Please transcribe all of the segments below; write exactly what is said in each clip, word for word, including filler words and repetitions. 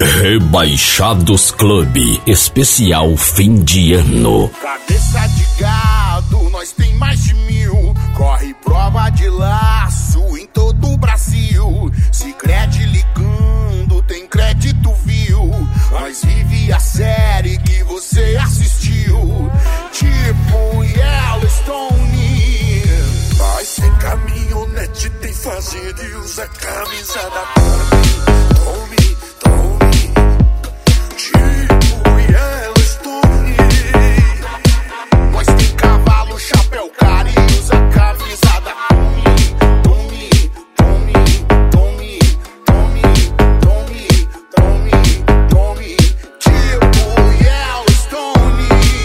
Rebaixados Clube, especial fim de ano. Cabeça de gado, nós tem mais de mil. Corre prova de laço em todo o Brasil. Sicredi ligando, tem crédito, viu? Nós vive a série que você assistiu. Tipo Yellowstone. Nós tem caminhonete, tem fazenda e usa camisa da Tommy, Tommy. Tipo Yellowstone. Nós tem cavalo, chapéu, cara e usa camisa da Tommy, Tommy, Tommy, Tommy, Tommy, Tommy, Tommy, Tommy. Tipo Yellowstone.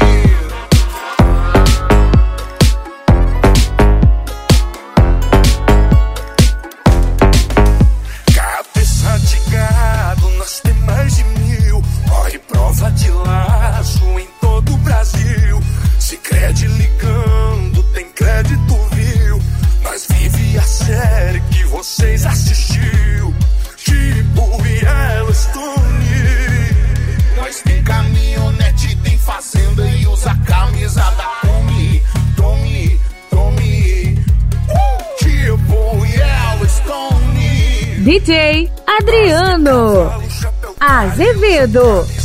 Cabeça de gado, nós tem mais de mil. Corre prova de laço em todo o Brasil. Sicredi ligando, tem crédito, viu? Nós vive a série que vocês assistiu. Tipo Yellowstone. Nós tem caminhonete, tem fazenda e usa camisa da Tommy, Tommy, Tommy. Uh! Tipo Yellowstone. D J Adriano Azevedo.